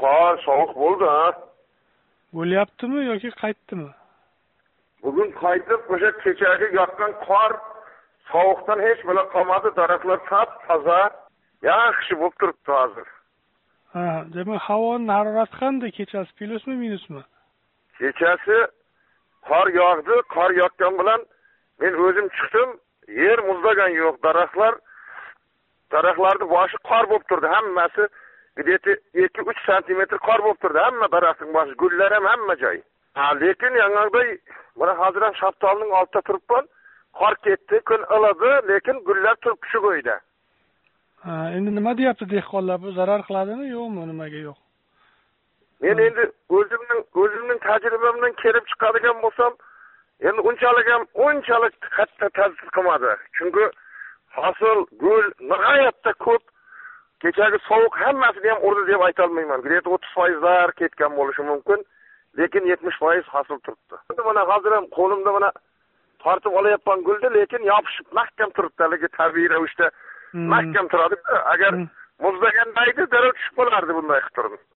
qor sovuq bo'ldi, ha? Bo'lyaptimi yoki qaytdimi? Bugun qaytib, o'sha kechagi yoqqan qor sovuqdan hech bo'la qolmadi, daraxtlar toza, yaxshi bo'lib turibdi hozir. Ha, demak, havoning harorati qanday kechasi, plyusmi, minusmi? Kechasi qor yog'di, qor yoqqan bilan men o'zim chiqdim, yer muzlagan yo'q, daraxtlarning boshi qor bo'lib turdi, hammasi 2-3 santimetr qor bo'lib turdi, hamma daraxtning boshi, gullar ham hamma joy. Lekin yangiday mana hozir ham shaftolining oldida turibman, qor ketdi, kun iladi, lekin gullar turibdi shu bo'yda. Ha, endi nima deyapti dehqonlar, bu zarar qiladimi, yo'qmi, nimaga yo'q? Men endi o'zimning tajribamdan kelib chiqadigan bo'lsam, endi unchalik katta ta'sir qilmadi. Chunki hosil, gul nihoyatda ko'p. Kechagi sovuq hammasini ham urdi deb ayta olmayman. 30% ketgan bo'lishi mumkin, lekin 70% hosil turibdi. Endi mana hozir ham qo'limda mana tortib olayapman gulni, lekin yopishib mahkam turibdi. Haligi tabiiy ravishda mahkam turadi. Agar muzlaganda edi, darrov tushib qolardi bunday qilib turdi.